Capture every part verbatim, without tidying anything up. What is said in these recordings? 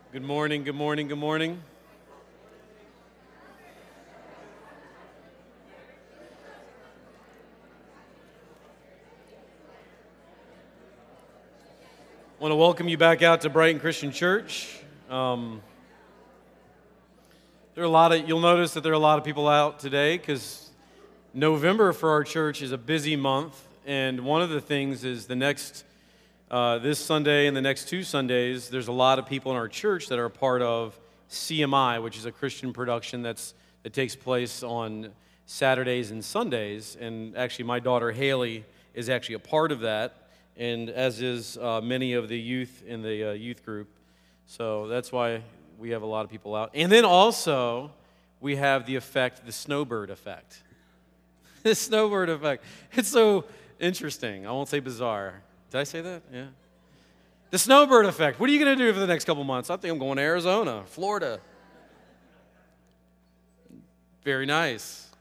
Good morning, good morning, good morning. I want to welcome you back out to Brighton Christian Church. Um, there are a lot of, you'll notice that there are a lot of people out today because November for our church is a busy month, and one of the things is the next, uh, this Sunday and the next two Sundays, there's a lot of people in our church that are a part of C M I, which is a Christian production that's that takes place on Saturdays and Sundays, and actually my daughter Haley is actually a part of that, and as is uh, many of the youth in the uh, youth group. So that's why we have a lot of people out. And then also, we have the effect, the snowbird effect. The snowbird effect. It's so interesting. I won't say bizarre. Did I say that? Yeah. The snowbird effect. What are you going to do for the next couple months? I think I'm going to Arizona, Florida. Very nice.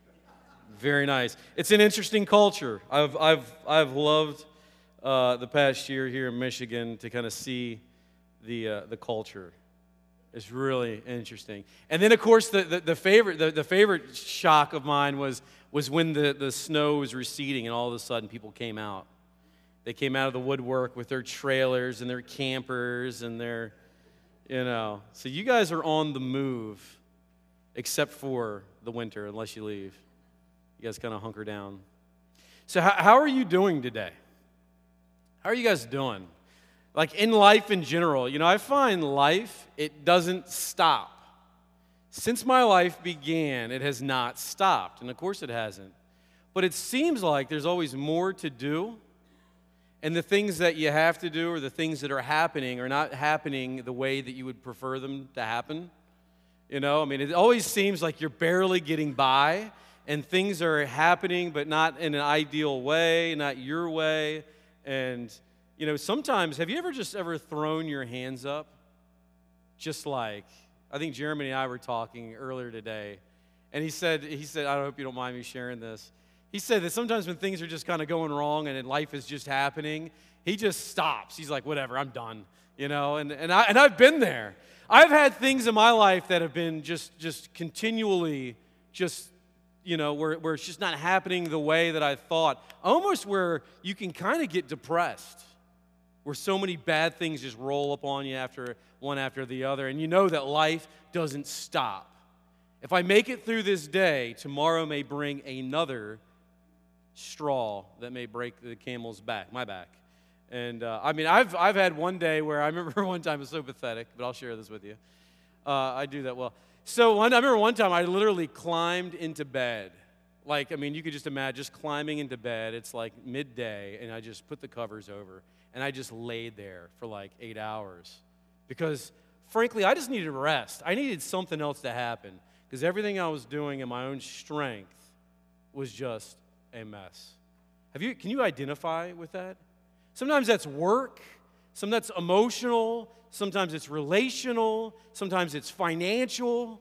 Very nice. It's an interesting culture. I've I've I've loved uh, the past year here in Michigan to kind of see the uh, the culture. It's really interesting. And then of course the the, the favorite the, the favorite shock of mine was was when the, the snow was receding and all of a sudden people came out. They came out of the woodwork with their trailers and their campers and their, you know. So you guys are on the move, except for the winter, unless you leave. You guys kind of hunker down. So how, how are you doing today? How are you guys doing? Like in life in general, you know, I find life, it doesn't stop. Since my life began, it has not stopped. And of course it hasn't. But it seems like there's always more to do. And the things that you have to do or the things that are happening are not happening the way that you would prefer them to happen. You know, I mean, it always seems like you're barely getting by and things are happening but not in an ideal way, not your way. And, you know, sometimes, have you ever just ever thrown your hands up? Just like, I think Jeremy and I were talking earlier today, and he said, he said, I hope you don't mind me sharing this. He said that sometimes when things are just kind of going wrong and life is just happening, he just stops. He's like, whatever, I'm done, you know, and, and, I, and I've been there. I've had things in my life that have been just just continually just, you know, where, where it's just not happening the way that I thought, almost where you can kind of get depressed, where so many bad things just roll up on you after one after the other, and you know that life doesn't stop. If I make it through this day, tomorrow may bring another straw that may break the camel's back, my back. And uh, I mean, I've I've had one day where I remember one time, it's so pathetic, but I'll share this with you. Uh, I do that well. So one, I remember one time I literally climbed into bed. Like, I mean, you could just imagine just climbing into bed. It's like midday, and I just put the covers over, and I just laid there for like eight hours. Because, frankly, I just needed rest. I needed something else to happen. Because everything I was doing in my own strength was just a mess. Have you? Can you identify with that? Sometimes that's work, sometimes that's emotional, sometimes it's relational, sometimes it's financial.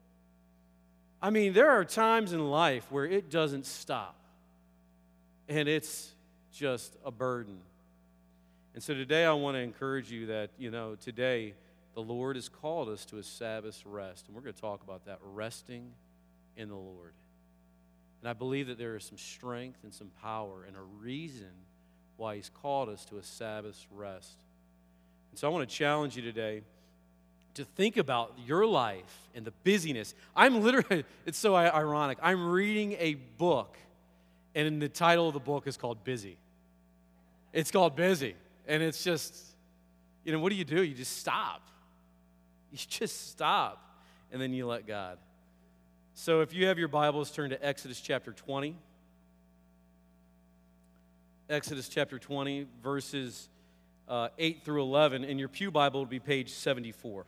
I mean, there are times in life where it doesn't stop, and it's just a burden. And so today I want to encourage you that, you know, today the Lord has called us to a Sabbath rest, and we're going to talk about that, resting in the Lord. And I believe that there is some strength and some power and a reason why He's called us to a Sabbath rest. And so I want to challenge you today to think about your life and the busyness. I'm literally, it's so ironic, I'm reading a book, and the title of the book is called Busy. It's called Busy. And it's just, you know, what do you do? You just stop. You just stop, and then you let God. So if you have your Bibles, turn to Exodus chapter twenty. Exodus chapter twenty, verses uh, eight through eleven. In your pew Bible, it would be page seventy-four.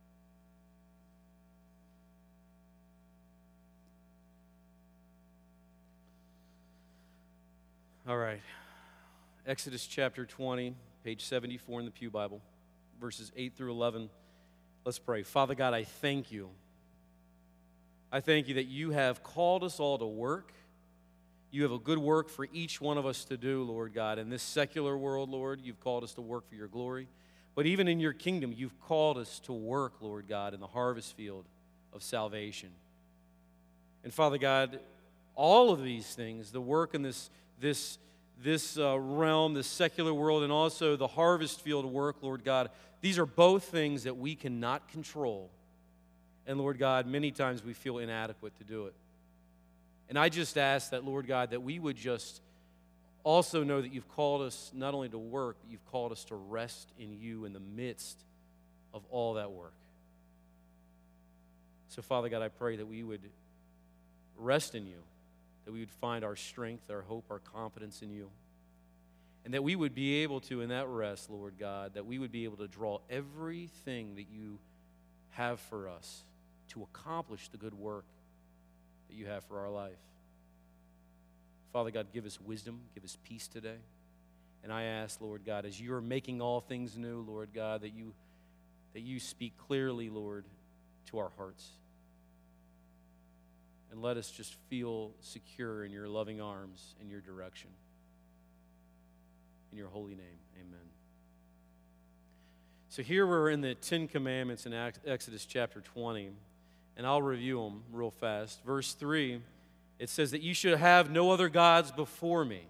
All right. Exodus chapter twenty, page seventy-four in the pew Bible, verses eight through eleven. Let's pray. Father God, I thank you. I thank you that you have called us all to work. You have a good work for each one of us to do, Lord God. In this secular world, Lord, you've called us to work for your glory. But even in your kingdom, you've called us to work, Lord God, in the harvest field of salvation. And Father God, all of these things, the work in this, this, this uh, realm, this secular world, and also the harvest field work, Lord God, these are both things that we cannot control. And Lord God, many times we feel inadequate to do it. And I just ask that, Lord God, that we would just also know that you've called us not only to work, but you've called us to rest in you in the midst of all that work. So, Father God, I pray that we would rest in you, that we would find our strength, our hope, our confidence in you, and that we would be able to, in that rest, Lord God, that we would be able to draw everything that you have for us to accomplish the good work that you have for our life. Father God, give us wisdom, give us peace today. And I ask, Lord God, as you are making all things new, Lord God, that you, that you speak clearly, Lord, to our hearts. And let us just feel secure in your loving arms, in your direction. In your holy name, amen. So here we're in the Ten Commandments in Exodus chapter twenty, and I'll review them real fast. Verse three, it says that you should have no other gods before me.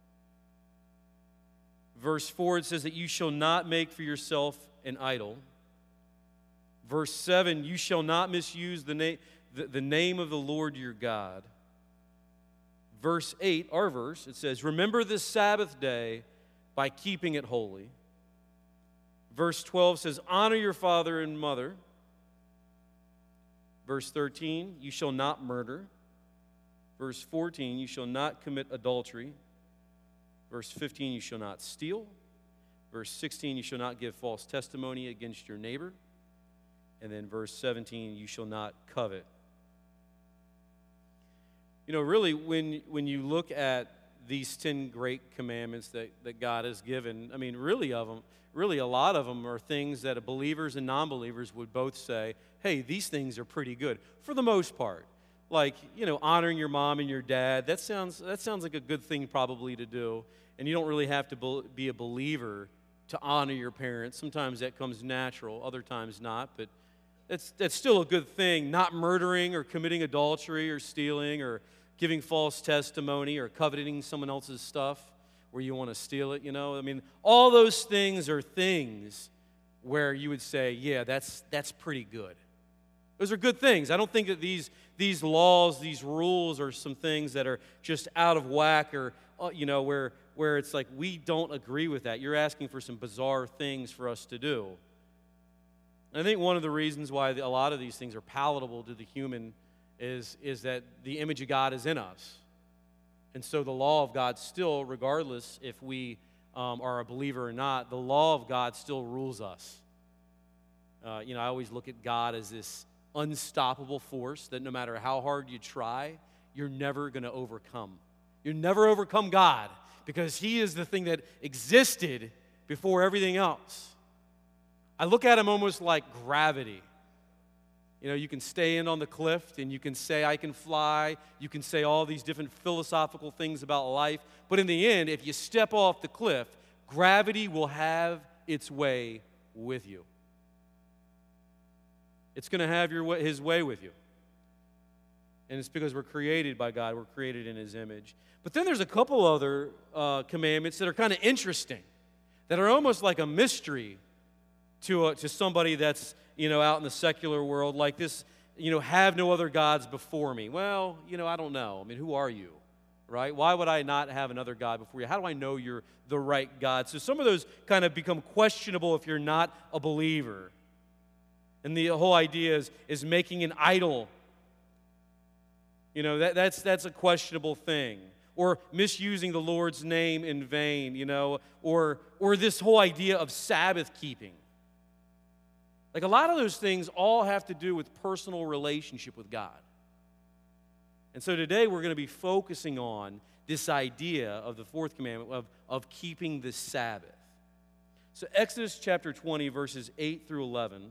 Verse four, it says that you shall not make for yourself an idol. Verse seven, you shall not misuse the, na- the, the name of the Lord your God. Verse eight, our verse, it says, remember the Sabbath day by keeping it holy. Verse twelve says, honor your father and mother. Verse thirteen, you shall not murder. Verse fourteen, you shall not commit adultery. Verse fifteen, you shall not steal. Verse sixteen, you shall not give false testimony against your neighbor. And then verse seventeen, you shall not covet. You know, really, when, when you look at these ten great commandments that, that God has given, I mean, really of them, really a lot of them are things that believers and non-believers would both say, hey, these things are pretty good, for the most part. Like, you know, honoring your mom and your dad, that sounds, that sounds like a good thing probably to do. And you don't really have to be a believer to honor your parents. Sometimes that comes natural, other times not, but that's, that's still a good thing. Not murdering or committing adultery or stealing or giving false testimony or coveting someone else's stuff where you want to steal it, you know. I mean, all those things are things where you would say, yeah, that's, that's pretty good. Those are good things. I don't think that these, these laws, these rules are some things that are just out of whack or, you know, where, where it's like we don't agree with that. You're asking for some bizarre things for us to do. And I think one of the reasons why a lot of these things are palatable to the human is, is that the image of God is in us. And so the law of God still, regardless if we um, are a believer or not, the law of God still rules us. Uh, you know, I always look at God as this unstoppable force that no matter how hard you try, you're never going to overcome. You'll never overcome God because He is the thing that existed before everything else. I look at Him almost like gravity. You know, you can stay in on the cliff and you can say, I can fly. You can say all these different philosophical things about life. But in the end, if you step off the cliff, gravity will have its way with you. It's going to have your way, His way with you. And it's because we're created by God. We're created in His image. But then there's a couple other uh, commandments that are kind of interesting, that are almost like a mystery to, a, to somebody that's, you know, out in the secular world, like this, you know, have no other gods before me. Well, you know, I don't know. I mean, who are you, right? Why would I not have another God before you? How do I know you're the right God? So some of those kind of become questionable if you're not a believer. And the whole idea is, is making an idol. You know, that, that's, that's a questionable thing. Or misusing the Lord's name in vain, you know, or, or this whole idea of Sabbath keeping. Like a lot of those things all have to do with personal relationship with God. And so today we're going to be focusing on this idea of the fourth commandment of, of keeping the Sabbath. So Exodus chapter twenty, verses eight through eleven,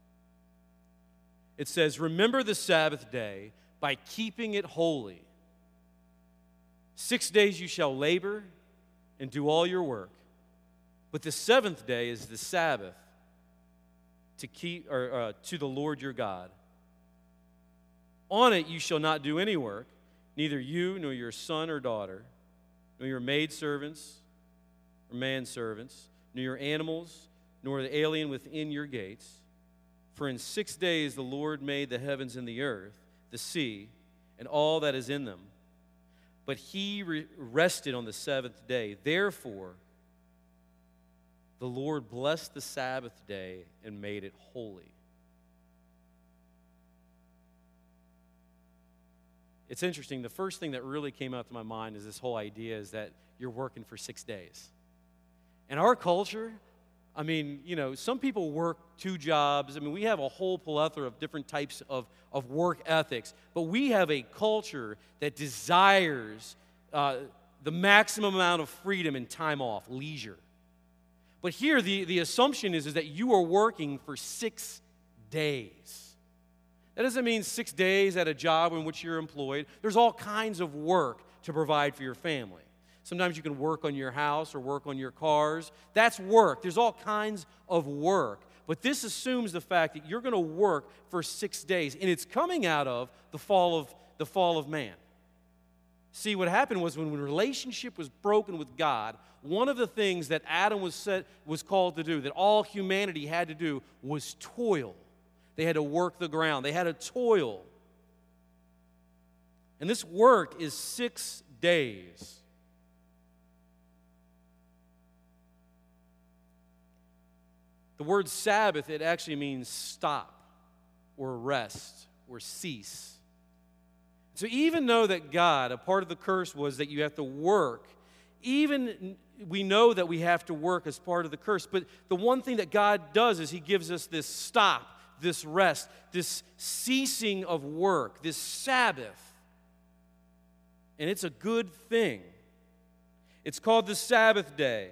it says, remember the Sabbath day by keeping it holy. Six days you shall labor and do all your work. But the seventh day is the Sabbath to keep or uh, to the Lord your God. On it you shall not do any work, neither you nor your son or daughter, nor your maidservants or manservants, nor your animals, nor the alien within your gates. For in six days the Lord made the heavens and the earth, the sea, and all that is in them. But he re- rested on the seventh day. Therefore, the Lord blessed the Sabbath day and made it holy. It's interesting. The first thing that really came out to my mind is this whole idea is that you're working for six days. In our culture, I mean, you know, some people work two jobs. I mean, we have a whole plethora of different types of, of work ethics. But we have a culture that desires uh, the maximum amount of freedom and time off, leisure. But here, the, the assumption is, is that you are working for six days. That doesn't mean six days at a job in which you're employed. There's all kinds of work to provide for your family. Sometimes you can work on your house or work on your cars. That's work. There's all kinds of work. But this assumes the fact that you're going to work for six days, and it's coming out of the fall of the fall of man. See, what happened was when the relationship was broken with God, one of the things that Adam was set, was called to do, that all humanity had to do, was toil. They had to work the ground. They had to toil. And this work is six days. The word Sabbath, it actually means stop or rest or cease. So even though that God, a part of the curse was that you have to work, even we know that we have to work as part of the curse, but the one thing that God does is he gives us this stop, this rest, this ceasing of work, this Sabbath. And it's a good thing. It's called the Sabbath day.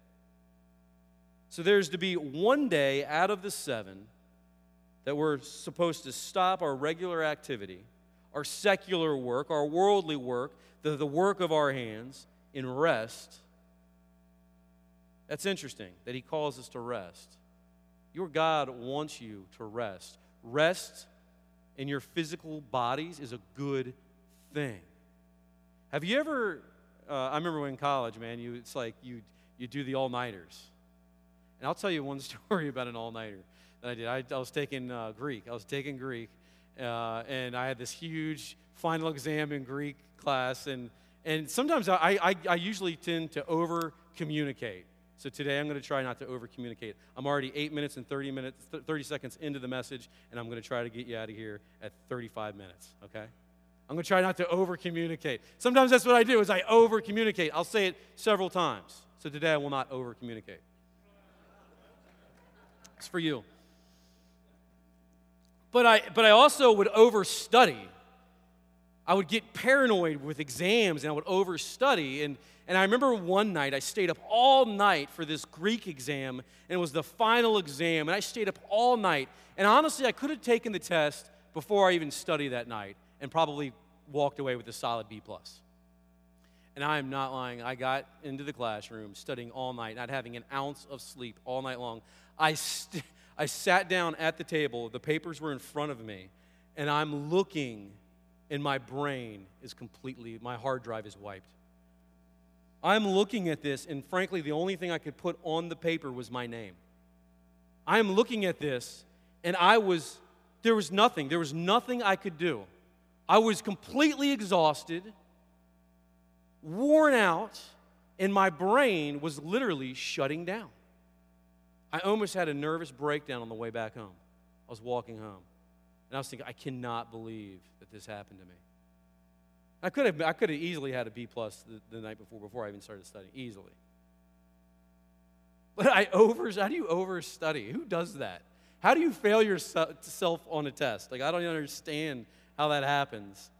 So there's to be one day out of the seven that we're supposed to stop our regular activity, our secular work, our worldly work, the, the work of our hands, in rest. That's interesting that he calls us to rest. Your God wants you to rest. Rest in your physical bodies is a good thing. Have you ever, uh, I remember in college, man, you it's like you you do the all-nighters. And I'll tell you one story about an all-nighter that I did. I, I was taking uh, Greek. I was taking Greek, uh, and I had this huge final exam in Greek class. And, and sometimes I, I, I usually tend to over-communicate. So today I'm going to try not to over-communicate. I'm already eight minutes and thirty minutes, thirty seconds into the message, and I'm going to try to get you out of here at thirty-five minutes, okay? I'm going to try not to over-communicate. Sometimes that's what I do, is I over-communicate. I'll say it several times. So today I will not over-communicate. It's for you. But I, but I also would overstudy. I would get paranoid with exams, and I would overstudy. And, and I remember one night, I stayed up all night for this Greek exam, and it was the final exam, and I stayed up all night. And honestly, I could have taken the test before I even studied that night and probably walked away with a solid B plus. And I am not lying. I got into the classroom studying all night, not having an ounce of sleep all night long. I, st- I sat down at the table. The papers were in front of me, and I'm looking, and my brain is completely, my hard drive is wiped. I'm looking at this, and frankly, the only thing I could put on the paper was my name. I'm looking at this, and I was, there was nothing. There was nothing I could do. I was completely exhausted, worn out, and my brain was literally shutting down. I almost had a nervous breakdown on the way back home. I was walking home, and I was thinking, I cannot believe that this happened to me. I could have, I could have easily had a B plus the, the night before, before I even started studying, easily. But I over, how do you overstudy? Who does that? How do you fail yourself on a test? Like, I don't understand how that happens.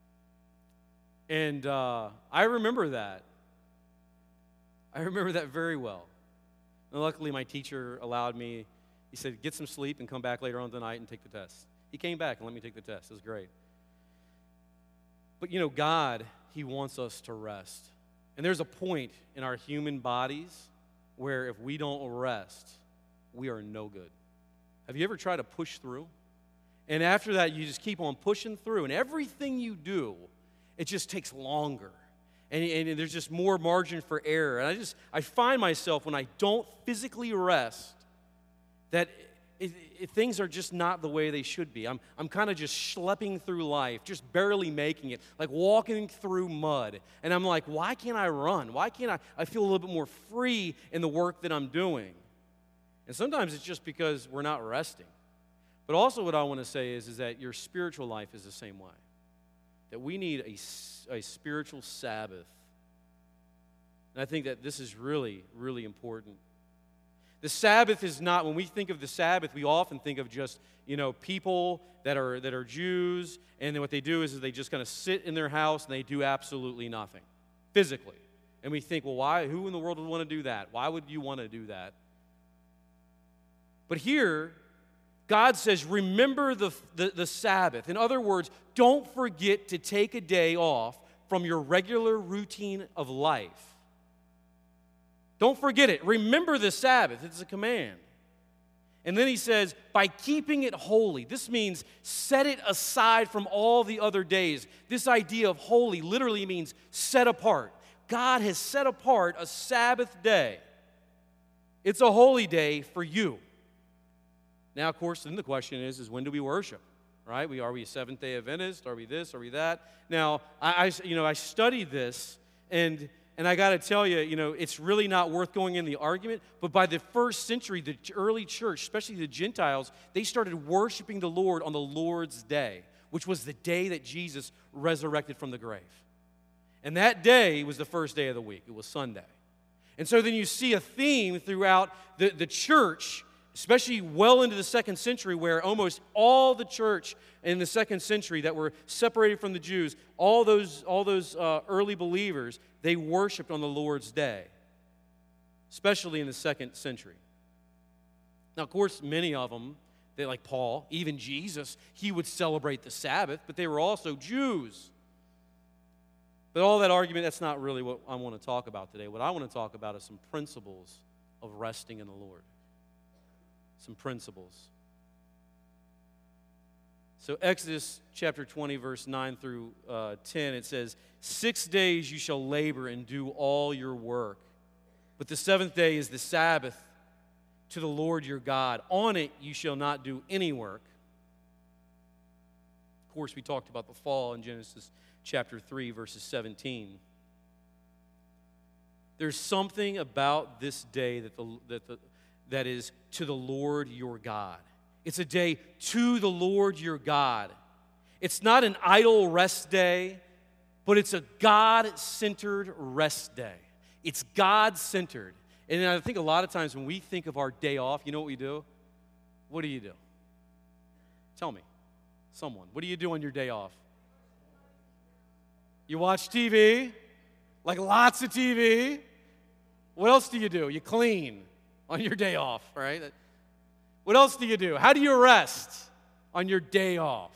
And uh, I remember that. I remember that very well. And luckily, my teacher allowed me, he said, get some sleep and come back later on tonight and take the test. He came back and let me take the test. It was great. But, you know, God, he wants us to rest. And there's a point in our human bodies where if we don't rest, we are no good. Have you ever tried to push through? And after that, you just keep on pushing through, and everything you do, it just takes longer. And, and there's just more margin for error. And I just, I find myself when I don't physically rest, that it, it, things are just not the way they should be. I'm, I'm kind of just schlepping through life, just barely making it, like walking through mud. And I'm like, why can't I run? Why can't I, I feel a little bit more free in the work that I'm doing? And sometimes it's just because we're not resting. But also what I want to say is, is that your spiritual life is the same way. That we need a, a spiritual Sabbath. And I think that this is really, really important. The Sabbath is not, when we think of the Sabbath, we often think of just, you know, people that are that are Jews, and then what they do is, is they just kind of sit in their house and they do absolutely nothing, physically. And we think, well, why? Who in the world would want to do that? Why would you want to do that? But here, God says, remember the, the, the Sabbath. In other words, don't forget to take a day off from your regular routine of life. Don't forget it. Remember the Sabbath. It's a command. And then he says, by keeping it holy. This means set it aside from all the other days. This idea of holy literally means set apart. God has set apart a Sabbath day. It's a holy day for you. Now, of course, then the question is, is when do we worship, right? We, are we a Seventh-day Adventist? Are we this? Are we that? Now, I, I you know, I studied this, and, and I got to tell you, you know, it's really not worth going in the argument, but by the first century, the early church, especially the Gentiles, they started worshiping the Lord on the Lord's Day, which was the day that Jesus resurrected from the grave. And that day was the first day of the week. It was Sunday. And so then you see a theme throughout the, the church, especially well into the second century, where almost all the church in the second century that were separated from the Jews, all those, all those uh, early believers, they worshiped on the Lord's Day, especially in the second century. Now, of course, many of them, they like Paul, even Jesus, he would celebrate the Sabbath, but they were also Jews. But all that argument, that's not really what I want to talk about today. What I want to talk about is some principles of resting in the Lord. Some principles. So Exodus chapter twenty, verse nine through uh, ten, it says, Six days you shall labor and do all your work, but the seventh day is the Sabbath to the Lord your God. On it you shall not do any work. Of course, we talked about the fall in Genesis chapter three, verses seventeen. There's something about this day that the, that the that is to the Lord your God. It's a day to the Lord your God. It's not an idle rest day, but it's a God-centered rest day. It's God-centered. And I think a lot of times when we think of our day off, you know what we do? What do you do? Tell me. Someone. What do you do on your day off? You watch T V, like lots of T V. What else do you do? You clean on your day off, right? What else do you do? How do you rest on your day off?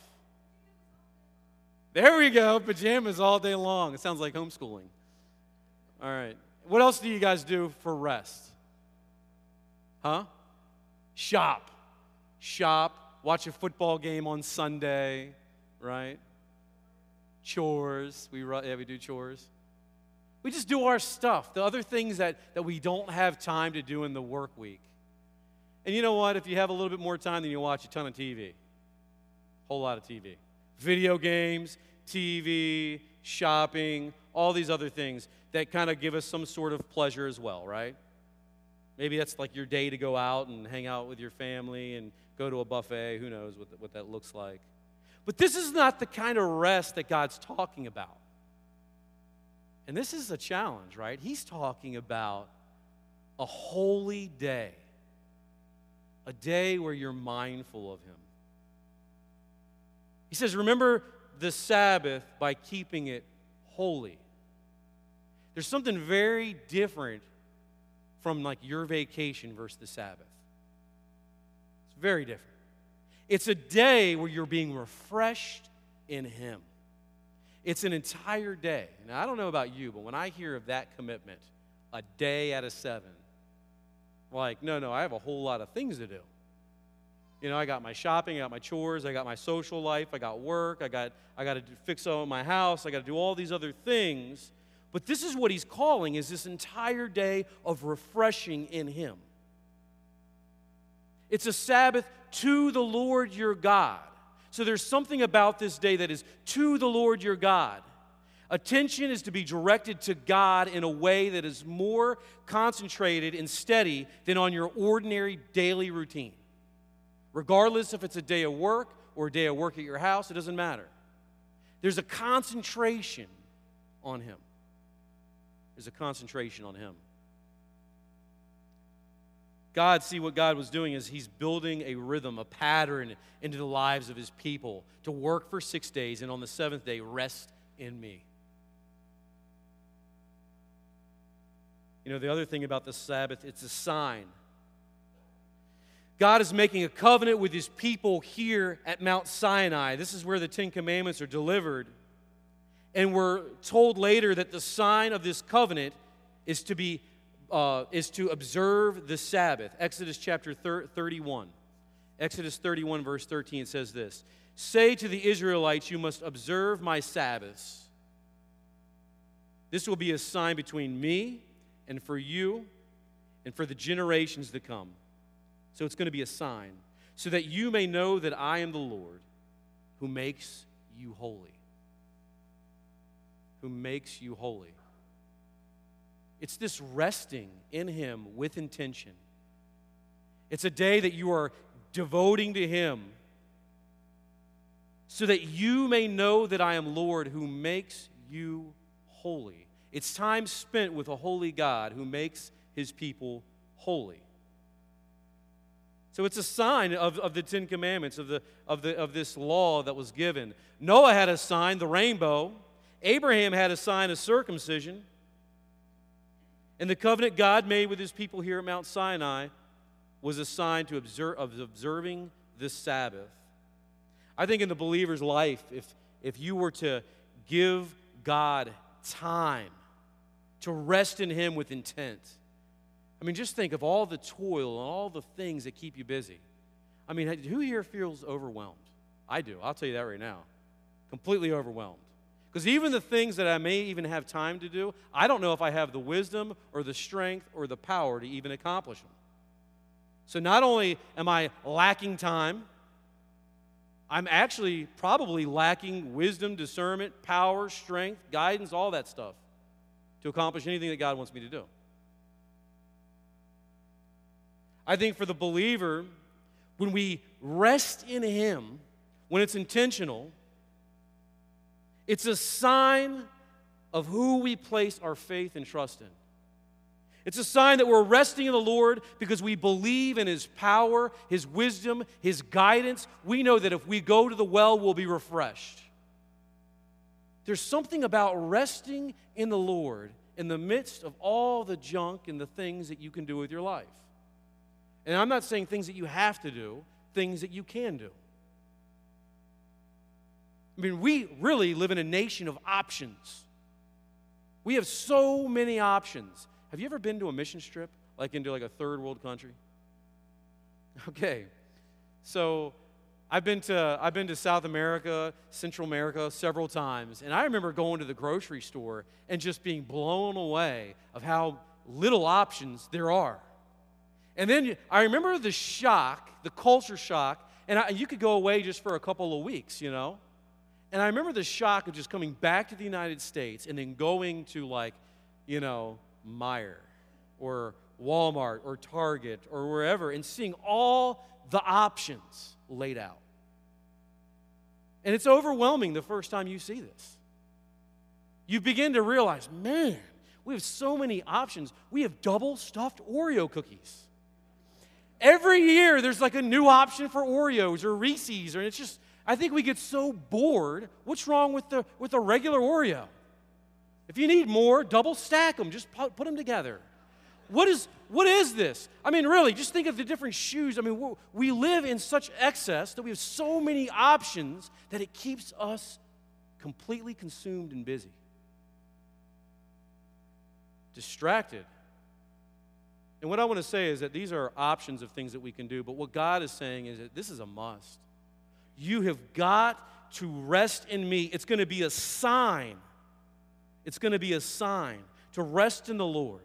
There we go, pajamas all day long. It sounds like homeschooling. All right. What else do you guys do for rest? Huh? Shop. Shop. Watch a football game on Sunday, right? Chores. We, yeah, we do chores. We just do our stuff, the other things that, that we don't have time to do in the work week. And you know what? If you have a little bit more time, then you watch a ton of T V. Whole lot of T V. Video games, T V, shopping, all these other things that kind of give us some sort of pleasure as well, right? Maybe that's like your day to go out and hang out with your family and go to a buffet. Who knows what, what that looks like. But this is not the kind of rest that God's talking about. And this is a challenge, right? He's talking about a holy day, a day where you're mindful of Him. He says, remember the Sabbath by keeping it holy. There's something very different from like your vacation versus the Sabbath. It's very different. It's a day where you're being refreshed in Him. It's an entire day. Now, I don't know about you, but when I hear of that commitment, a day out of seven, Like, no, no, I have a whole lot of things to do. You know, I got my shopping, I got my chores, I got my social life, I got work, I got I got to fix up my house, I got to do all these other things. But this is what he's calling, is this entire day of refreshing in him. It's a Sabbath to the Lord your God. So there's something about this day that is to the Lord your God. Attention is to be directed to God in a way that is more concentrated and steady than on your ordinary daily routine. Regardless if it's a day of work or a day of work at your house, it doesn't matter. There's a concentration on him. There's a concentration on him. God, see what God was doing is he's building a rhythm, a pattern into the lives of his people to work for six days and on the seventh day, rest in me. You know, the other thing about the Sabbath, it's a sign. God is making a covenant with his people here at Mount Sinai. This is where the Ten Commandments are delivered. And we're told later that the sign of this covenant is to be uh, is to observe the Sabbath. Exodus chapter thirty-one. Exodus thirty-one, verse thirteen says this: "Say to the Israelites, you must observe my Sabbaths. This will be a sign between me and for you and for the generations to come." So it's going to be a sign, so that you may know that I am the Lord who makes you holy. Who makes you holy. It's this resting in him with intention. It's a day that you are devoting to him so that you may know that I am Lord who makes you holy. It's time spent with a holy God who makes his people holy. So it's a sign of, of the Ten Commandments, of, the, of, the, of this law that was given. Noah had a sign, the rainbow. Abraham had a sign of circumcision. And the covenant God made with his people here at Mount Sinai was a sign to observe, of observing this Sabbath. I think in the believer's life, if, if you were to give God time to rest in him with intent, I mean, just think of all the toil and all the things that keep you busy. I mean, who here feels overwhelmed? I do. I'll tell you that right now. Completely overwhelmed. Because even the things that I may even have time to do, I don't know if I have the wisdom or the strength or the power to even accomplish them. So not only am I lacking time, I'm actually probably lacking wisdom, discernment, power, strength, guidance, all that stuff to accomplish anything that God wants me to do. I think for the believer, when we rest in him, when it's intentional, it's a sign of who we place our faith and trust in. It's a sign that we're resting in the Lord because we believe in his power, his wisdom, his guidance. We know that if we go to the well, we'll be refreshed. There's something about resting in the Lord in the midst of all the junk and the things that you can do with your life. And I'm not saying things that you have to do, things that you can do. I mean, we really live in a nation of options. We have so many options. Have you ever been to a mission trip, like into like a third world country? Okay, so I've been to I've been to South America, Central America several times, and I remember going to the grocery store and just being blown away of how little options there are. And then I remember the shock, the culture shock, and I, you could go away just for a couple of weeks, you know. And I remember the shock of just coming back to the United States and then going to like, you know, Meijer or Walmart or Target or wherever and seeing all the options laid out. And it's overwhelming the first time you see this. You begin to realize, man, we have so many options. We have double stuffed Oreo cookies. Every year there's like a new option for Oreos or Reese's, and it's just, I think we get so bored. What's wrong with the with a regular Oreo? If you need more, double stack them. Just put, put them together. What is what is this? I mean, really, just think of the different shoes. I mean, we live in such excess that we have so many options that it keeps us completely consumed and busy. Distracted. And what I want to say is that these are options of things that we can do, but what God is saying is that this is a must. You have got to rest in me. It's going to be a sign. It's going to be a sign to rest in the Lord.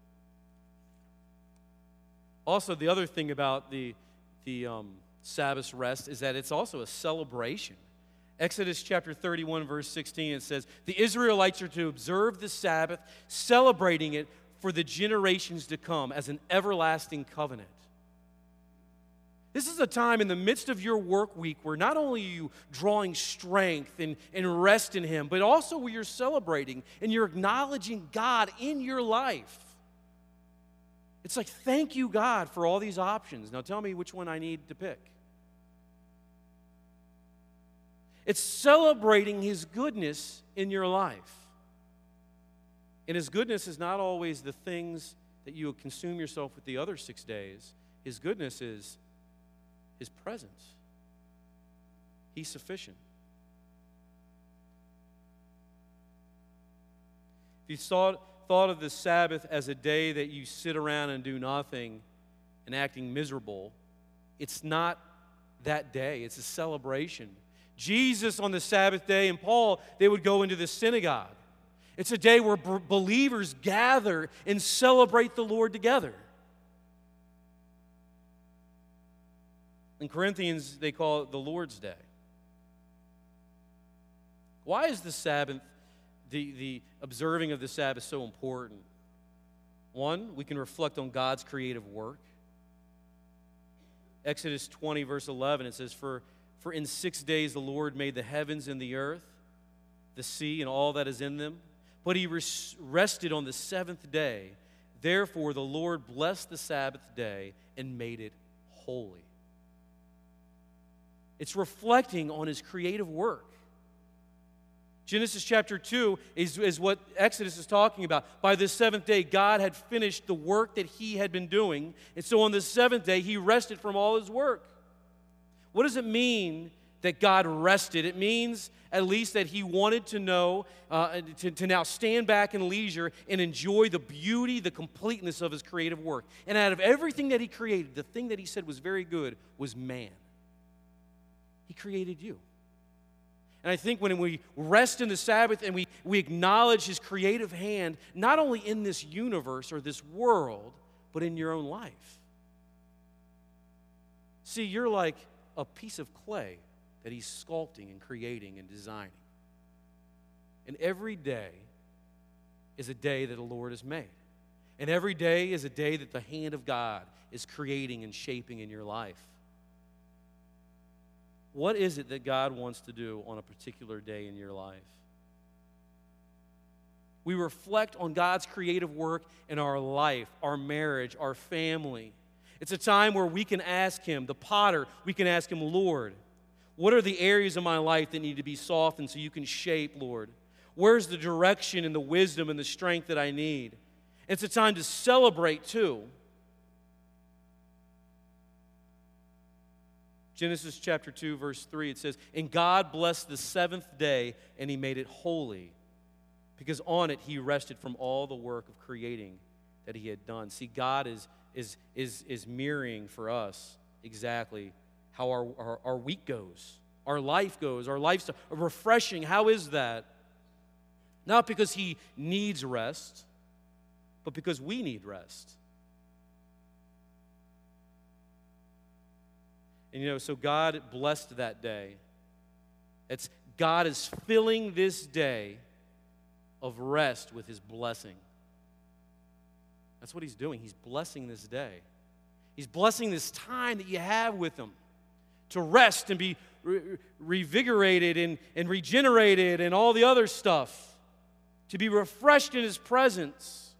Also, the other thing about the, the um, Sabbath rest is that it's also a celebration. Exodus chapter thirty-one, verse sixteen, it says, the Israelites are to observe the Sabbath, celebrating it for the generations to come as an everlasting covenant. This is a time in the midst of your work week where not only are you drawing strength and, and rest in Him, but also where you're celebrating and you're acknowledging God in your life. It's like, thank you, God, for all these options. Now tell me which one I need to pick. It's celebrating His goodness in your life. And His goodness is not always the things that you consume yourself with the other six days. His goodness is His presence. He's sufficient. If you thought, thought of the Sabbath as a day that you sit around and do nothing and acting miserable, it's not that day. It's a celebration. Jesus on the Sabbath day and Paul, they would go into the synagogue. It's a day where b- believers gather and celebrate the Lord together. In Corinthians, they call it the Lord's Day. Why is the Sabbath, the, the observing of the Sabbath, so important? One, we can reflect on God's creative work. Exodus twenty, verse eleven, it says, For, for in six days the Lord made the heavens and the earth, the sea and all that is in them. But He res- rested on the seventh day. Therefore the Lord blessed the Sabbath day and made it holy. It's reflecting on His creative work. Genesis chapter two is, is what Exodus is talking about. By the seventh day, God had finished the work that He had been doing. And so on the seventh day, He rested from all His work. What does it mean that God rested? It means at least that He wanted to know, uh, to, to now stand back in leisure and enjoy the beauty, the completeness of His creative work. And out of everything that He created, the thing that He said was very good was man. He created you. And I think when we rest in the Sabbath and we, we acknowledge His creative hand, not only in this universe or this world, but in your own life. See, you're like a piece of clay that He's sculpting and creating and designing. And every day is a day that the Lord has made. And every day is a day that the hand of God is creating and shaping in your life. What is it that God wants to do on a particular day in your life? We reflect on God's creative work in our life, our marriage, our family. It's a time where we can ask Him, the potter, we can ask Him, Lord, what are the areas of my life that need to be softened so You can shape, Lord? Where's the direction and the wisdom and the strength that I need? It's a time to celebrate too. Genesis chapter two, verse three, it says, And God blessed the seventh day, and He made it holy, because on it He rested from all the work of creating that He had done. See, God is, is, is, is mirroring for us exactly how our, our, our week goes, our life goes, our lifestyle, refreshing. How is that? Not because He needs rest, but because we need rest. And you know, so God blessed that day. It's God is filling this day of rest with His blessing. That's what He's doing. He's blessing this day. He's blessing this time that you have with Him to rest and be re- revigorated and, and regenerated and all the other stuff, to be refreshed in His presence.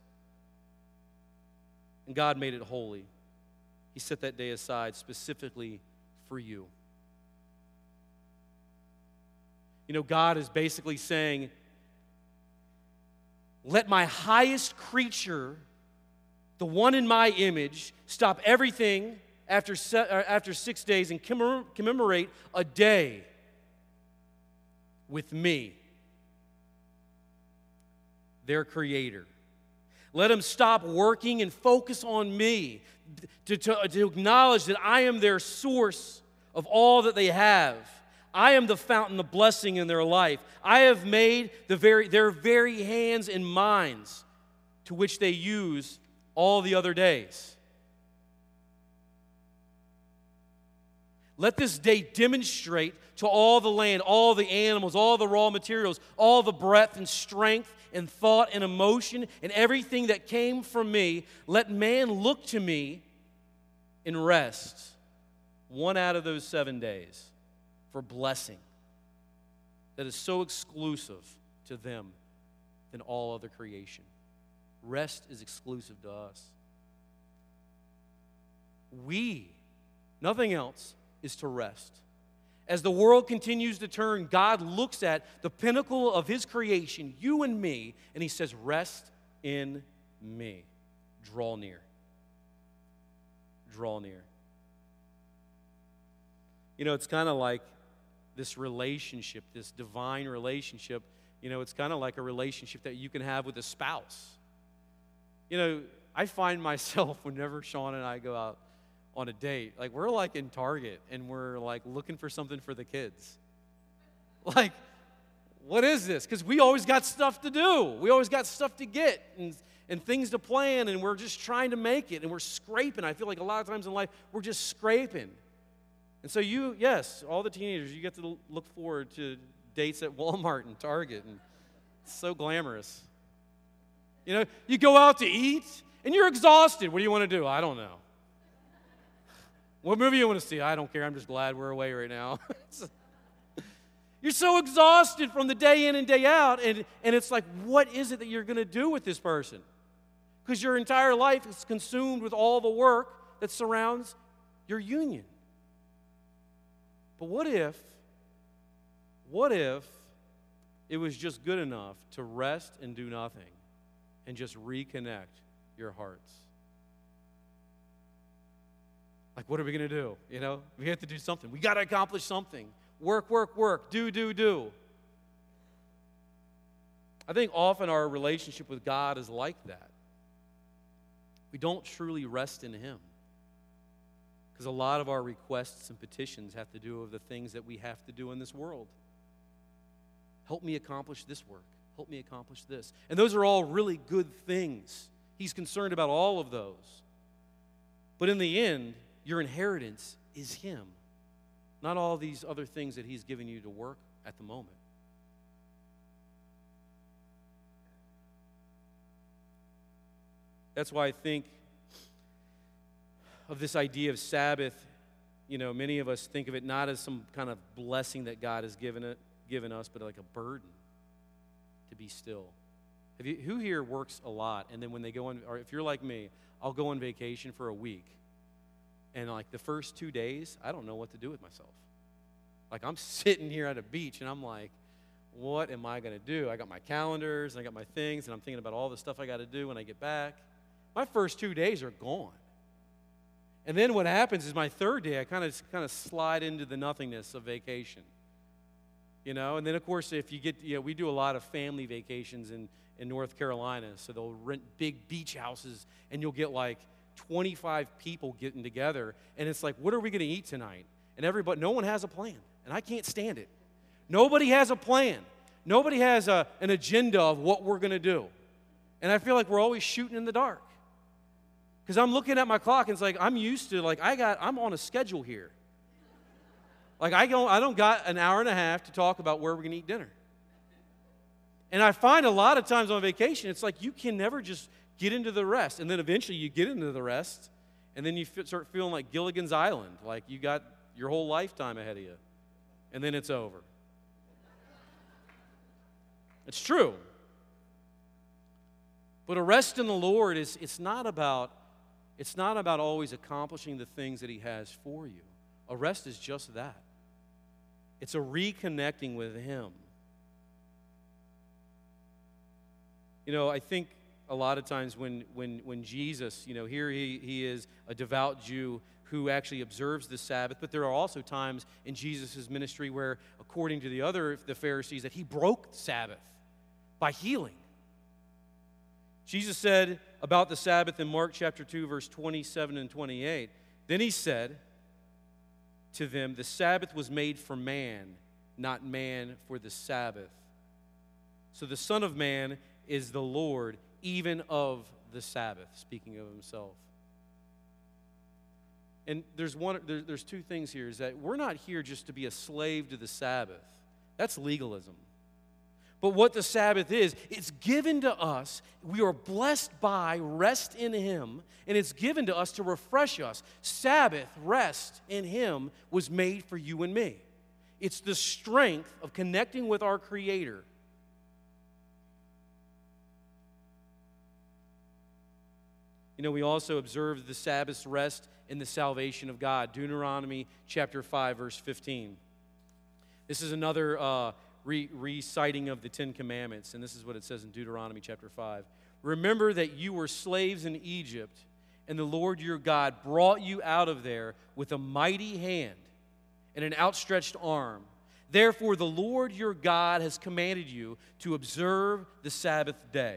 And God made it holy. He set that day aside specifically for you. You know, God is basically saying, let my highest creature, the one in my image, stop everything after, se- after six days and commem- commemorate a day with me, their Creator. Let them stop working and focus on me, to, to, to acknowledge that I am their source of all that they have. I am the fountain of blessing in their life. I have made the very, their very hands and minds to which they use all the other days. Let this day demonstrate to all the land, all the animals, all the raw materials, all the breath and strength and thought and emotion and everything that came from me. Let man look to me and rest one out of those seven days for blessing that is so exclusive to them than all other creation. Rest is exclusive to us. We, nothing else, is to rest. As the world continues to turn, God looks at the pinnacle of His creation, you and me, and He says, rest in me. Draw near. Draw near. You know, it's kind of like this relationship, this divine relationship. You know, it's kind of like a relationship that you can have with a spouse. You know, I find myself whenever Sean and I go out on a date, like we're like in Target and we're like looking for something for the kids. Like, what is this? Because we always got stuff to do. We always got stuff to get and, and things to plan, and we're just trying to make it, and we're scraping. I feel like a lot of times in life, we're just scraping. And so you, yes, all the teenagers, you get to look forward to dates at Walmart and Target, and it's so glamorous. You know, you go out to eat, and you're exhausted. What do you want to do? I don't know. What movie you want to see? I don't care. I'm just glad we're away right now. You're so exhausted from the day in and day out, and, and it's like, what is it that you're going to do with this person? Because your entire life is consumed with all the work that surrounds your union. But what if, what if it was just good enough to rest and do nothing and just reconnect your hearts? Like, what are we going to do? You know, we have to do something. We got to accomplish something. Work, work, work. Do, do, do. I think often our relationship with God is like that. We don't truly rest in Him. Because a lot of our requests and petitions have to do with the things that we have to do in this world. Help me accomplish this work. Help me accomplish this. And those are all really good things. He's concerned about all of those. But in the end, your inheritance is Him, not all these other things that He's given you to work at the moment. That's why I think of this idea of Sabbath. You know, many of us think of it not as some kind of blessing that God has given it, given us, but like a burden to be still. Have you, who here works a lot, and then when they go on, or if you're like me, I'll go on vacation for a week. And like the first two days, I don't know what to do with myself. Like I'm sitting here at a beach and I'm like, what am I going to do? I got my calendars and I got my things and I'm thinking about all the stuff I got to do when I get back. My first two days are gone. And then what happens is my third day, I kind of kind of slide into the nothingness of vacation. You know, and then of course if you get, you know, we do a lot of family vacations in, in North Carolina. So they'll rent big beach houses and you'll get like twenty-five people getting together, and it's like, what are we going to eat tonight? And everybody, no one has a plan, and I can't stand it. Nobody has a plan. Nobody has a, an agenda of what we're going to do. And I feel like we're always shooting in the dark. Because I'm looking at my clock, and it's like, I'm used to, like, I got, I'm on a schedule here. Like, I don't, I don't got an hour and a half to talk about where we're going to eat dinner. And I find a lot of times on vacation, it's like you can never just get into the rest. And then eventually you get into the rest, and then you f- start feeling like Gilligan's Island, like you got your whole lifetime ahead of you. And then it's over. It's true. But a rest in the Lord is it's not about it's not about always accomplishing the things that He has for you. A rest is just that. It's a reconnecting with Him. You know, I think a lot of times when, when, when Jesus, you know, here he, he is a devout Jew who actually observes the Sabbath, but there are also times in Jesus' ministry where, according to the other, the Pharisees, that He broke the Sabbath by healing. Jesus said about the Sabbath in Mark chapter two, verse twenty-seven and twenty-eight, then he said to them, the Sabbath was made for man, not man for the Sabbath. So the Son of Man is the Lord, even of the Sabbath, speaking of himself. And there's one, there, there's two things here, is that we're not here just to be a slave to the Sabbath. That's legalism. But what the Sabbath is, it's given to us. We are blessed by rest in Him, and it's given to us to refresh us. Sabbath, rest in Him, was made for you and me. It's the strength of connecting with our Creator. You know, we also observe the Sabbath's rest in the salvation of God. Deuteronomy chapter five, verse fifteen. This is another uh, re- reciting of the Ten Commandments, and this is what it says in Deuteronomy chapter five. Remember that you were slaves in Egypt, and the Lord your God brought you out of there with a mighty hand and an outstretched arm. Therefore, the Lord your God has commanded you to observe the Sabbath day.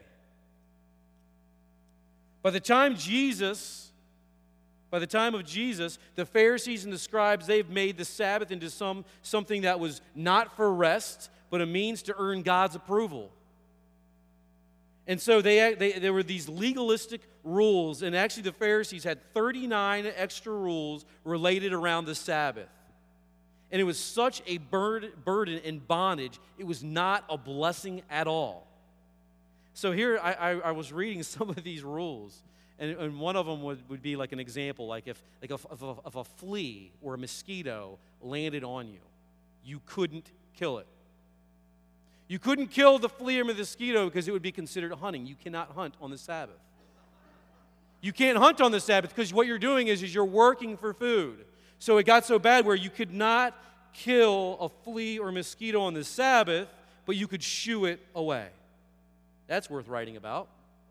By the time Jesus, by the time of Jesus, the Pharisees and the scribes, they've made the Sabbath into some, something that was not for rest, but a means to earn God's approval. And so they, they, there were these legalistic rules, and actually the Pharisees had thirty-nine extra rules related around the Sabbath. And it was such a burden and bondage, it was not a blessing at all. So here I, I, I was reading some of these rules, and, and one of them would, would be like an example, like if, like if, if, a, if a flea or a mosquito landed on you, you couldn't kill it. You couldn't kill the flea or the mosquito because it would be considered hunting. You cannot hunt on the Sabbath. You can't hunt on the Sabbath because what you're doing is, is you're working for food. So it got so bad where you could not kill a flea or mosquito on the Sabbath, but you could shoo it away. That's worth writing about.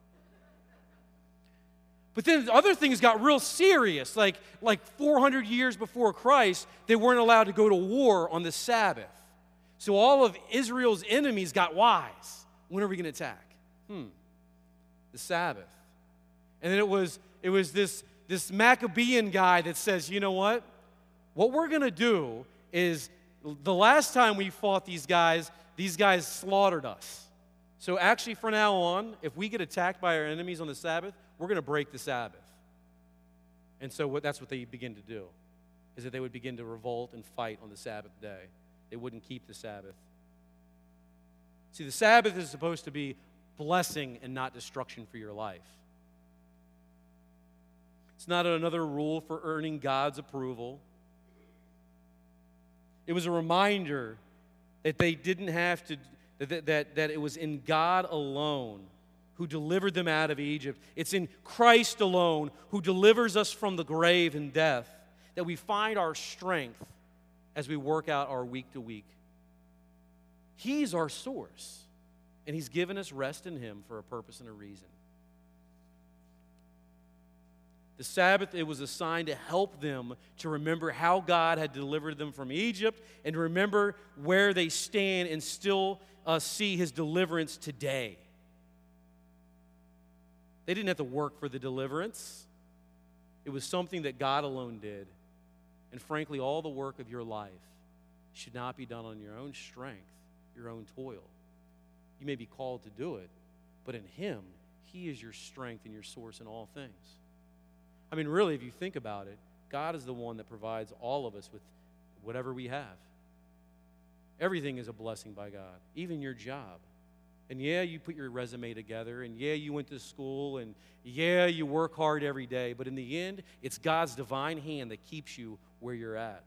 But then other things got real serious. Like, like four hundred years before Christ, they weren't allowed to go to war on the Sabbath. So all of Israel's enemies got wise. When are we going to attack? Hmm. The Sabbath. And then it was, it was this, this Maccabean guy that says, you know what? What we're going to do is, the last time we fought these guys, these guys slaughtered us. So actually, from now on, if we get attacked by our enemies on the Sabbath, we're going to break the Sabbath. And so what, that's what they begin to do, is that they would begin to revolt and fight on the Sabbath day. They wouldn't keep the Sabbath. See, the Sabbath is supposed to be blessing and not destruction for your life. It's not another rule for earning God's approval. It was a reminder that they didn't have to, that, that, that it was in God alone who delivered them out of Egypt. It's in Christ alone who delivers us from the grave and death that we find our strength as we work out our week to week. He's our source, and He's given us rest in Him for a purpose and a reason. The Sabbath, it was assigned to help them to remember how God had delivered them from Egypt and to remember where they stand and still uh, see His deliverance today. They didn't have to work for the deliverance. It was something that God alone did. And frankly, all the work of your life should not be done on your own strength, your own toil. You may be called to do it, but in Him, He is your strength and your source in all things. I mean, really, if you think about it, God is the one that provides all of us with whatever we have. Everything is a blessing by God, even your job. And yeah, you put your resume together, and yeah, you went to school, and yeah, you work hard every day, but in the end, it's God's divine hand that keeps you where you're at.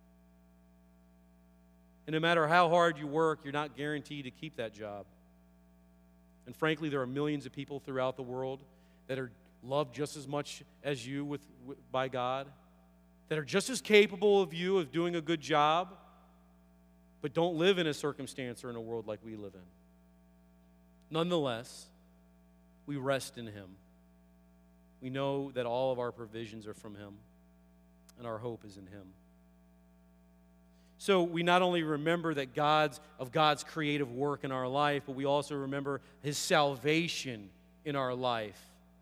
And no matter how hard you work, you're not guaranteed to keep that job. And frankly, there are millions of people throughout the world that are loved just as much as you with, with, by God, that are just as capable of you of doing a good job, but don't live in a circumstance or in a world like we live in. Nonetheless, we rest in Him. We know that all of our provisions are from Him, and our hope is in Him. So we not only remember that God's of God's creative work in our life, but we also remember His salvation in our life,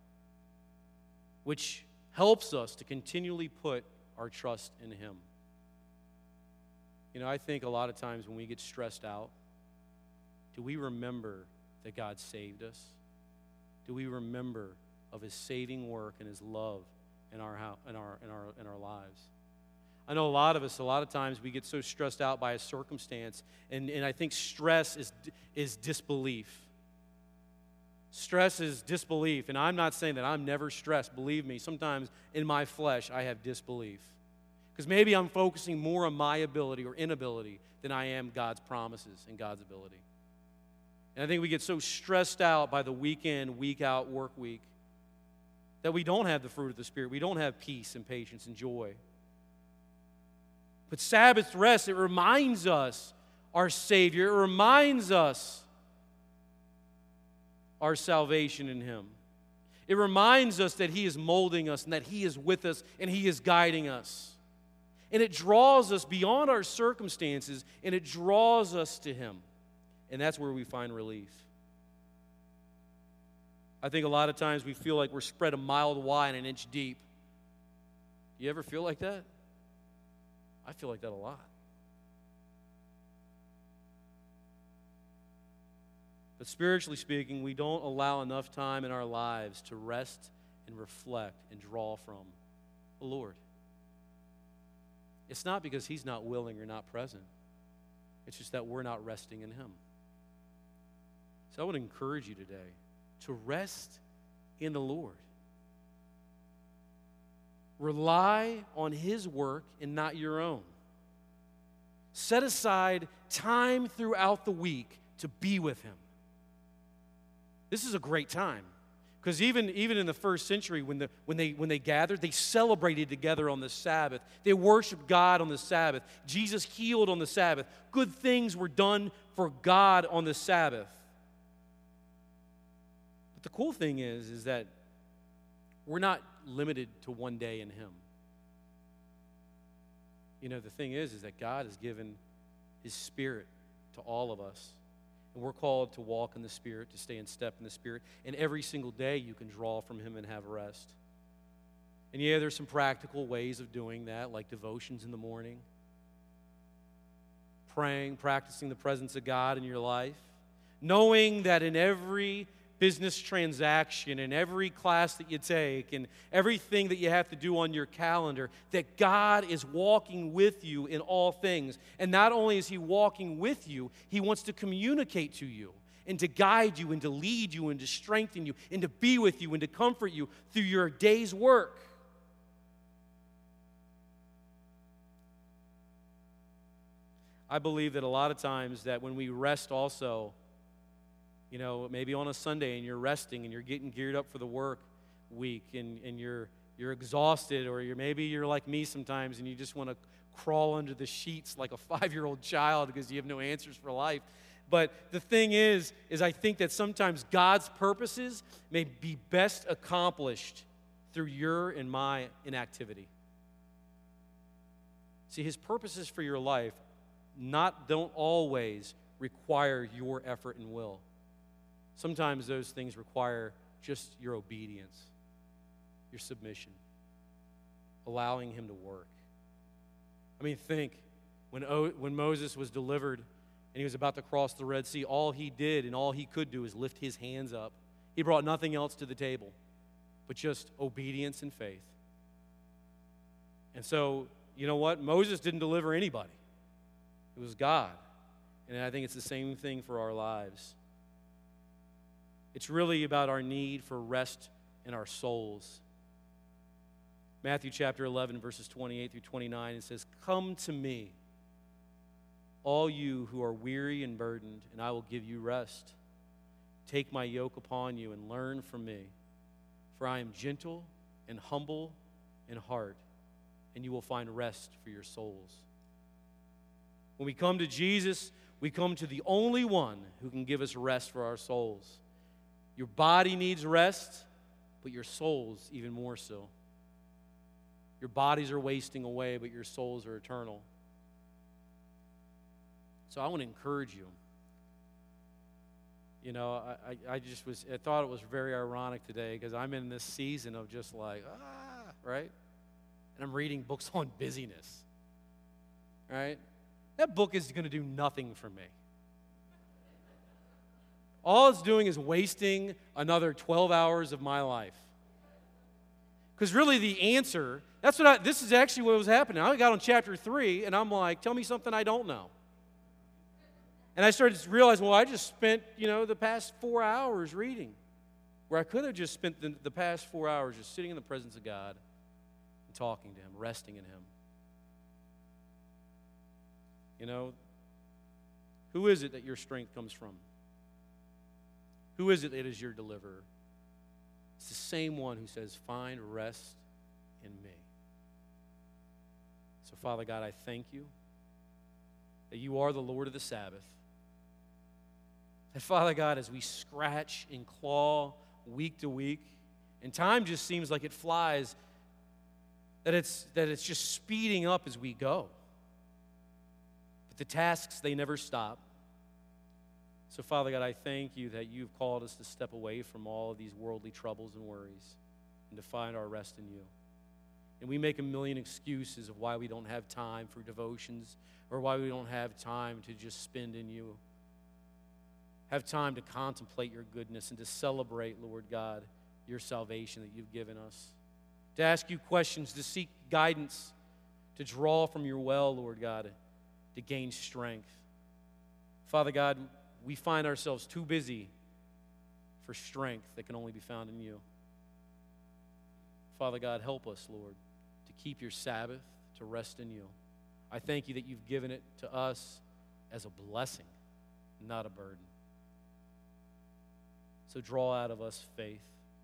which helps us to continually put our trust in Him. You know, I think a lot of times when we get stressed out, do we remember that God saved us? Do we remember of His saving work and His love in our in our in our in our lives? I know a lot of us, a lot of times we get so stressed out by a circumstance, and, and I think stress is is disbelief. Stress is disbelief, and I'm not saying that I'm never stressed. Believe me, sometimes in my flesh I have disbelief. Because maybe I'm focusing more on my ability or inability than I am God's promises and God's ability. And I think we get so stressed out by the week in, week out work week that we don't have the fruit of the Spirit. We don't have peace and patience and joy. But Sabbath rest, it reminds us our Savior. It reminds us our salvation in Him. It reminds us that He is molding us and that He is with us and He is guiding us. And it draws us beyond our circumstances, and it draws us to Him. And that's where we find relief. I think a lot of times we feel like we're spread a mile wide and an inch deep. You ever feel like that? I feel like that a lot. But spiritually speaking, we don't allow enough time in our lives to rest and reflect and draw from the Lord. It's not because He's not willing or not present. It's just that we're not resting in Him. So I would encourage you today to rest in the Lord. Rely on His work and not your own. Set aside time throughout the week to be with Him. This is a great time. Because even, even in the first century, when, the, when, they, when they gathered, they celebrated together on the Sabbath. They worshiped God on the Sabbath. Jesus healed on the Sabbath. Good things were done for God on the Sabbath. But the cool thing is, is that we're not limited to one day in Him. You know, the thing is, is that God has given His Spirit to all of us. And we're called to walk in the Spirit, to stay in step in the Spirit. And every single day you can draw from Him and have rest. And yeah, there's some practical ways of doing that, like devotions in the morning, praying, practicing the presence of God in your life, knowing that in every business transaction, in every class that you take, and everything that you have to do on your calendar, that God is walking with you in all things. And not only is He walking with you, He wants to communicate to you and to guide you and to lead you and to strengthen you and to be with you and to comfort you through your day's work. I believe that a lot of times that when we rest also, you know, maybe on a Sunday and you're resting and you're getting geared up for the work week and, and you're you're exhausted, or you're maybe you're like me sometimes and you just want to crawl under the sheets like a five-year-old child because you have no answers for life. But the thing is, is I think that sometimes God's purposes may be best accomplished through your and my inactivity. See, His purposes for your life not don't always require your effort and will. Sometimes those things require just your obedience, your submission, allowing Him to work. I mean, think, when, o- when Moses was delivered and he was about to cross the Red Sea, all he did and all he could do is lift his hands up. He brought nothing else to the table but just obedience and faith. And so, you know what? Moses didn't deliver anybody. It was God. And I think it's the same thing for our lives. It's really about our need for rest in our souls. Matthew chapter eleven, verses twenty-eight through twenty-nine, it says, "Come to me, all you who are weary and burdened, and I will give you rest. Take my yoke upon you and learn from me, for I am gentle and humble in heart, and you will find rest for your souls." When we come to Jesus, we come to the only one who can give us rest for our souls. Your body needs rest, but your souls even more so. Your bodies are wasting away, but your souls are eternal. So I want to encourage you. You know, I, I, I just was, I thought it was very ironic today because I'm in this season of just like, ah, right? And I'm reading books on busyness, right? That book is going to do nothing for me. All it's doing is wasting another twelve hours of my life. Because really the answer, that's what I, this is actually what was happening. I got on chapter three, and I'm like, tell me something I don't know. And I started to realize, well, I just spent, you know, the past four hours reading, where I could have just spent the, the past four hours just sitting in the presence of God and talking to Him, resting in Him. You know, who is it that your strength comes from? Who is it that is your deliverer? It's the same one who says, find rest in me. So, Father God, I thank you that you are the Lord of the Sabbath. That, Father God, as we scratch and claw week to week, and time just seems like it flies, that it's, that it's just speeding up as we go. But the tasks, they never stop. So, Father God, I thank you that you've called us to step away from all of these worldly troubles and worries and to find our rest in you. And we make a million excuses of why we don't have time for devotions or why we don't have time to just spend in you. Have time to contemplate your goodness and to celebrate, Lord God, your salvation that you've given us. To ask you questions, to seek guidance, to draw from your well, Lord God, to gain strength. Father God, we find ourselves too busy for strength that can only be found in you. Father God, help us, Lord, to keep your Sabbath, to rest in you. I thank you that you've given it to us as a blessing, not a burden. So draw out of us faith.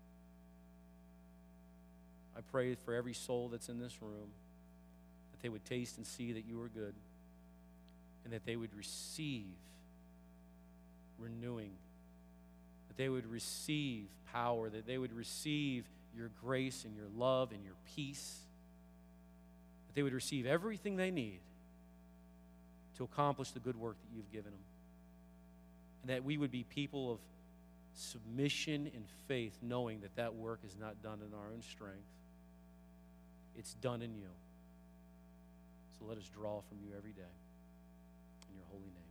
I pray for every soul that's in this room that they would taste and see that you are good and that they would receive renewing, that they would receive power, that they would receive your grace and your love and your peace, that they would receive everything they need to accomplish the good work that you've given them, and that we would be people of submission and faith, knowing that that work is not done in our own strength. It's done in you. So let us draw from you every day. In your holy name.